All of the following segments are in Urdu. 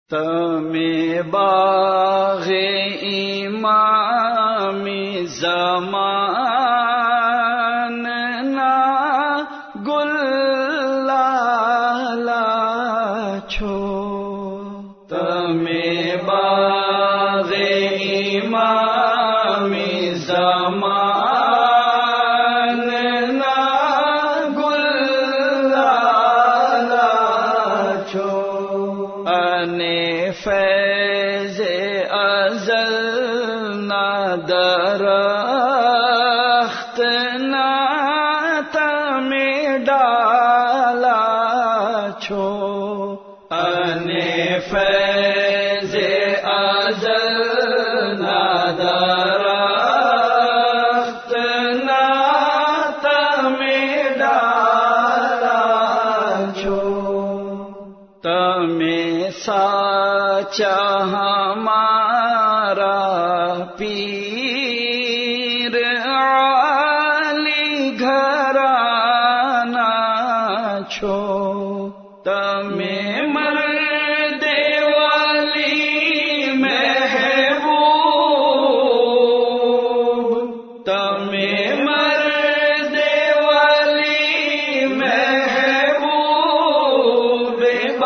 تمہیں باغ امام زمان نا گل لالا چھو، تمہیں باغ امام زمان نا گل لالا چھو، فیض ازل نہ درخت نہ تمہیں ڈالا چھو، فیض ازل نہ درخت نہ تمہیں ڈالا چھو، تمہیں سچا ہمارا پیر علی گھرانہ چھو، تمہیں مرد والی محبوب، تمہیں مرد والی محبوب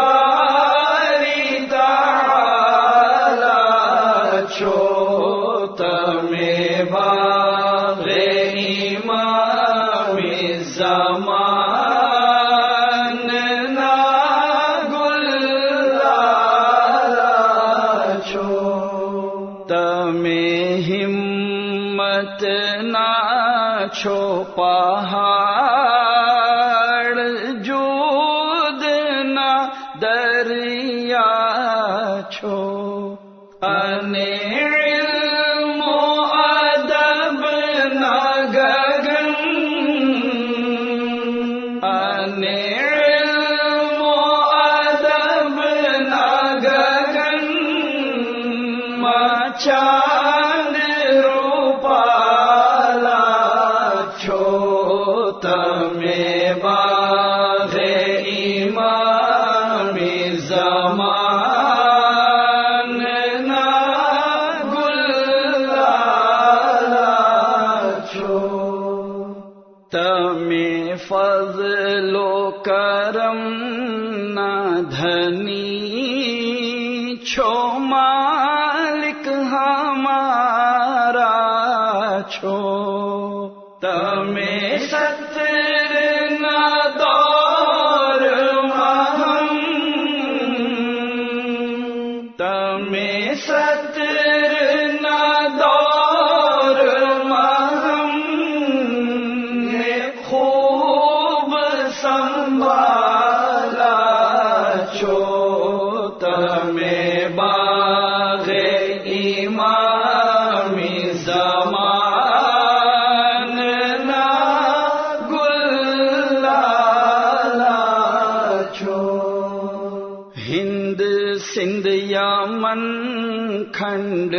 تمہیں باغ امام زمان نا گل لالا چھو، تمہیں ہمت نہ چھو پہاڑ جود نہ دریا چھو، علم و ادب نہ گگن، علم و ادب نہ گگن، چاند روپالا چھو، تمہیں باغ امام زمان تمہیں فضل و کرم نہ دھنی چھو، مالک ہمارا چھو، تمہیں ستر نہ دور مہم، تمہیں ستر نہ دور مہم، خوب سنبھالا چھو، تمہیں باغ امام زمان نا گل لالا چھو، ہند سندھ یمن کھنڈ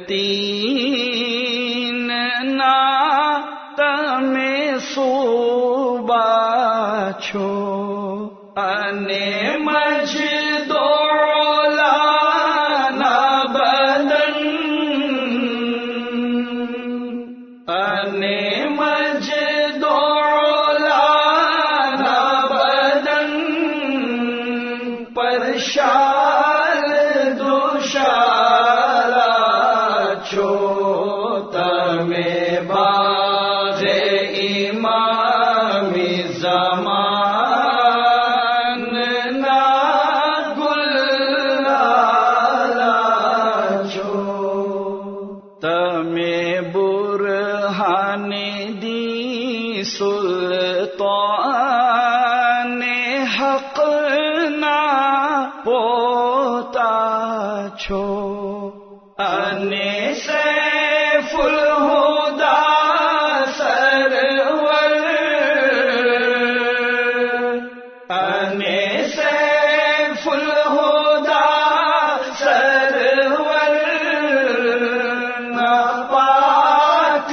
تین نا تمہیں صوبہ چھو، مجد و علا نہ بدن، مجد و علا نہ بدن، پر شال دوشالا چھو، تمہیں باغ امام زمان نا گل لالا چھو، تمہیں برہان دی سلطان حق نہ پوتا چھو، سیف الہدا سرور، سیف الہدا سرور، پاک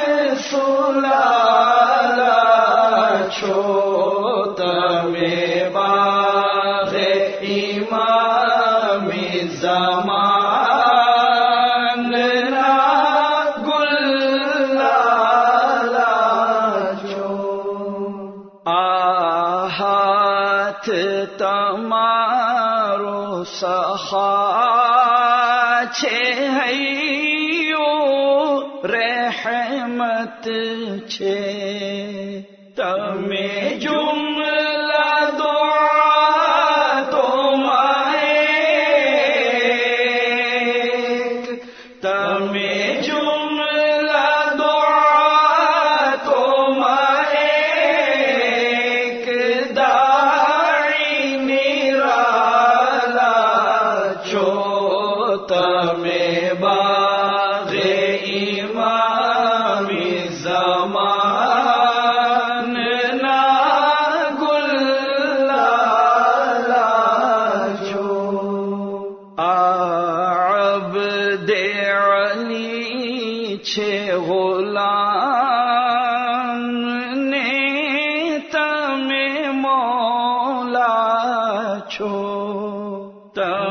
سلالا چھو، تمہیں باغ امام زمان نا گل لالا جو آہات تمارو سخا چھے ہیو رحمت چھے تمہیں جملہ دعا تمہیں تمہیں جملہ دعا تمہیں داعی نرالا چو تمہیں باغ امام زمان نا گل لالا جو عبد علی چھے غلام نے تمہیں مولا چھو